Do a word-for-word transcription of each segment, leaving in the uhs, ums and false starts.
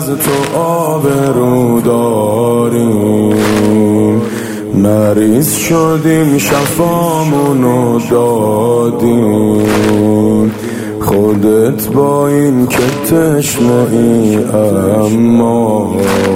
از تو آبرو داریم، مریض شدیم شفامونو دادیم. خودت با این که تشنه ای اما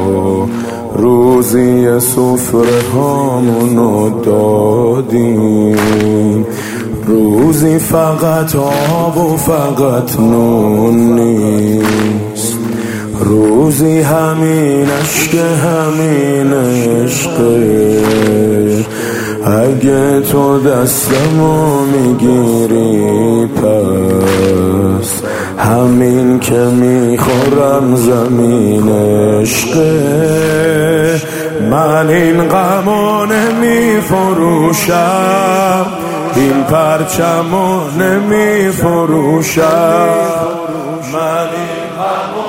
روزی سفره هامونو دادیم. روزی فقط آب و فقط نون نیست، روزی همین عشق همین عشقه. اگه تو دستمو میگیری پس همین که میخورم زمین عشقه. من این غمو نمیفروشم، این پرچمو نمیفروشم، من این غمو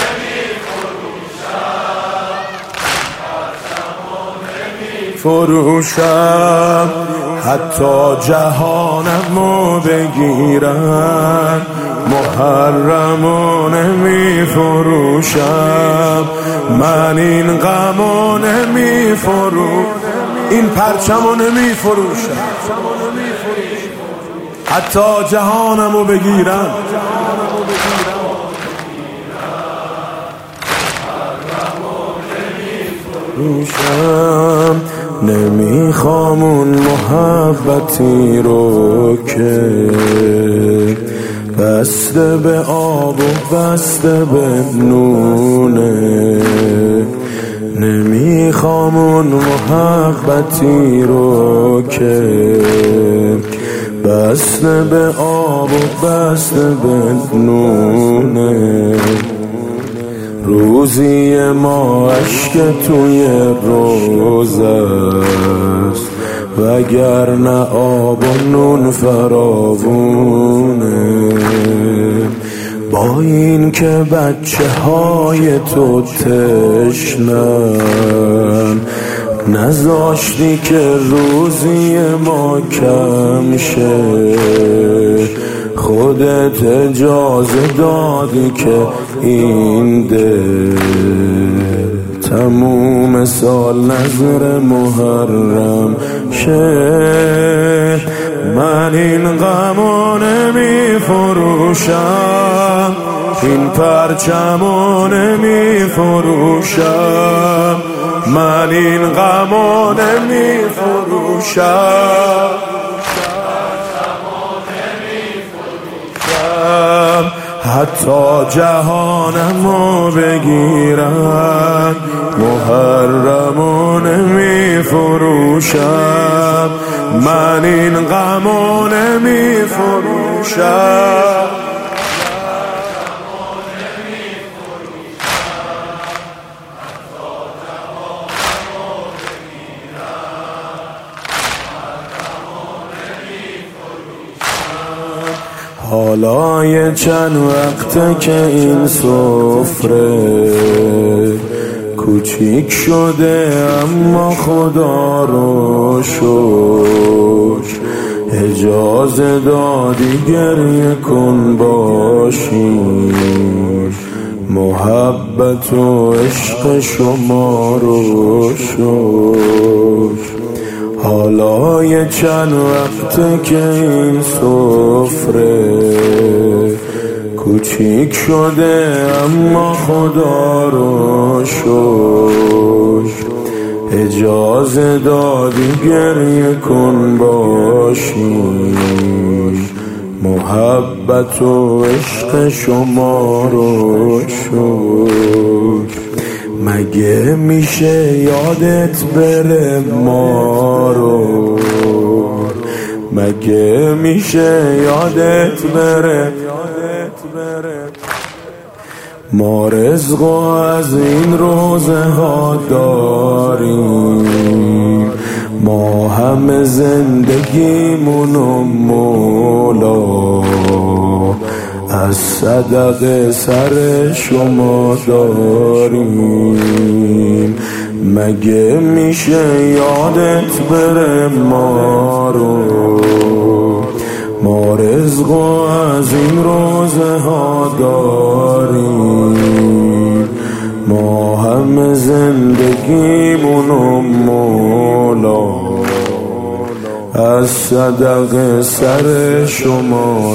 فروشم. حتی جهانمو بگیرن محرمو نمی فروشم، من این غمو نمی فروشم، این پرچمو نمی فروشم. حتی جهانمو بگیرن روشم. نمیخوام اون محبتی رو که بسته به آب و بسته به نونه. نمیخوام اون محبتی رو که بسته به آب و بسته به نونه. روزی ما عشق توی روز است، وگرنه آب و نون فراوونه. با این که بچه های تو تشنن، نذاشتی که روزی ما کم شه. خودت اجازه دادی که این دل تموم سال نظر محرم شه. من این غمو نمی فروشم، این پرچمو نمی فروشم، من این غمو نمی فروشم. حتی جهانمو بگیرن محرمو نمی فروشم، من این غمو نمی فروشم. حالا یه چند وقته که این سفره کوچیک شده، اما خدا رو شکر اجازه دادی گریه کن باشیم. محبت و عشق شما رو شکر. حالا یه چند وقته که این سفره کوچیک شده، اما خدا رو شکر اجازه دادی گریه کن باشیم. محبت و عشق شما رو شکر. مگه میشه یادت بره ما رو، مگه میشه یادت بره ما رزق و از این روزه ها داریم. ما همه زندگیمونو مولا از صدقه سر شما داریم. مگه میشه یادت بره ما رو، ما رزق و از این روزه ها داریم. غم زندگیمونو مولا از صدق سر شما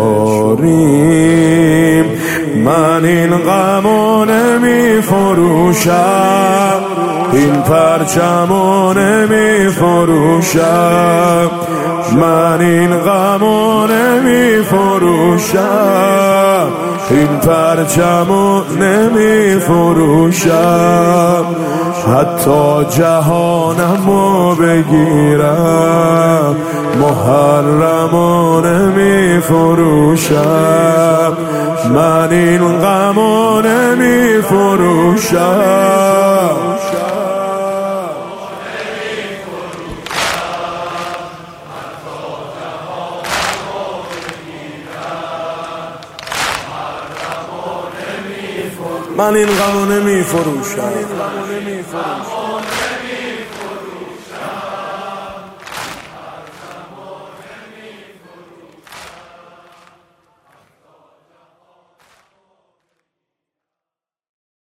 داریم. من این غمو نمی فروشم، این پرچمو نمی فروشم، من این غمو نمی فروشم، این پرچمو نمی فروشم. حتی جهانمو بگیرم محرمو نمی فروشم، من این غمو نمی فروشم. من این غمو نمی فروشم.